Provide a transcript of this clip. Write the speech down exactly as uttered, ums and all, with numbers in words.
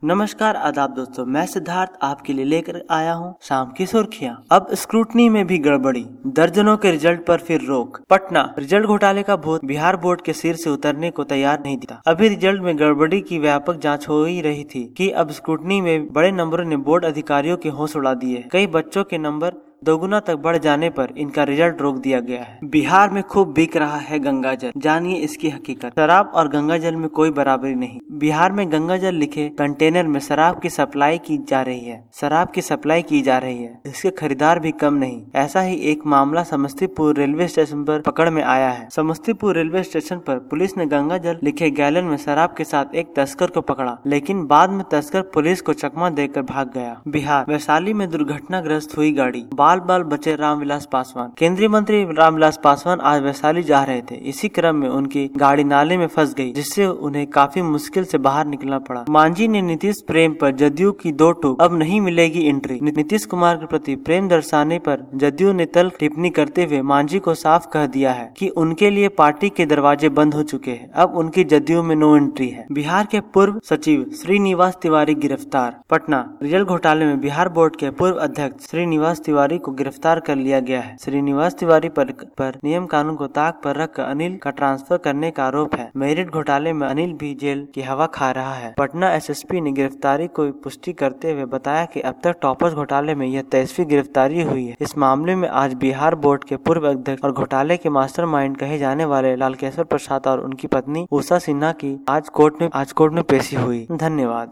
नमस्कार आदाब दोस्तों, मैं सिद्धार्थ आपके लिए लेकर आया हूं शाम की सुर्खियां। अब स्क्रूटनी में भी गड़बड़ी, दर्जनों के रिजल्ट पर फिर रोक। पटना, रिजल्ट घोटाले का भूत बिहार बोर्ड के सिर से उतरने को तैयार नहीं था। अभी रिजल्ट में गड़बड़ी की व्यापक जांच हो ही रही थी कि अब स्क्रूटनी में बड़े नंबरों ने बोर्ड अधिकारियों के होश उड़ा दिए। कई बच्चों के नंबर दोगुना तक बढ़ जाने पर इनका रिजल्ट रोक दिया गया है। बिहार में खूब बिक रहा है गंगाजल, जानिए इसकी हकीकत। शराब और गंगाजल में कोई बराबरी नहीं। बिहार में गंगाजल लिखे कंटेनर में शराब की सप्लाई की जा रही है शराब की सप्लाई की जा रही है इसके खरीदार भी कम नहीं। ऐसा ही एक मामला समस्तीपुर रेलवे स्टेशन पर पकड़ में आया है। समस्तीपुर रेलवे स्टेशन पर पुलिस ने गंगाजल लिखे गैलन में शराब के साथ एक तस्कर को पकड़ा, लेकिन बाद में तस्कर पुलिस को चकमा देकर भाग गया। बिहार, वैशाली में दुर्घटनाग्रस्त हुई गाड़ी, बाल बाल बचे रामविलास पासवान। केंद्रीय मंत्री रामविलास पासवान आज वैशाली जा रहे थे। इसी क्रम में उनकी गाड़ी नाले में फंस गई, जिससे उन्हें काफी मुश्किल से बाहर निकलना पड़ा। मांझी ने नीतीश प्रेम पर जदयू की दो टूक, अब नहीं मिलेगी एंट्री। नीतीश कुमार के प्रति प्रेम दर्शाने पर जदयू ने तल्ख टिप्पणी करते हुए मांझी को साफ कह दिया है कि उनके लिए पार्टी के दरवाजे बंद हो चुके हैं, अब उनकी जदयू में नो एंट्री है। बिहार के पूर्व सचिव श्रीनिवास तिवारी गिरफ्तार। पटना, रिजल्ट घोटाले में बिहार बोर्ड के पूर्व अध्यक्ष श्रीनिवास तिवारी को गिरफ्तार कर लिया गया है। श्रीनिवास तिवारी पर, पर नियम कानून को ताक पर रखकर अनिल का ट्रांसफर करने का आरोप है। मेरिट घोटाले में अनिल भी जेल की हवा खा रहा है। पटना एसएसपी ने गिरफ्तारी को पुष्टि करते हुए बताया कि अब तक टॉपर्स घोटाले में यह तेईसवीं गिरफ्तारी हुई है। इस मामले में आज बिहार बोर्ड के पूर्व अध्यक्ष और घोटाले के मास्टरमाइंड कहे जाने वाले लालकेश्वर प्रसाद और उनकी पत्नी उषा सिन्हा की आज कोर्ट में आज कोर्ट में पेशी हुई। धन्यवाद।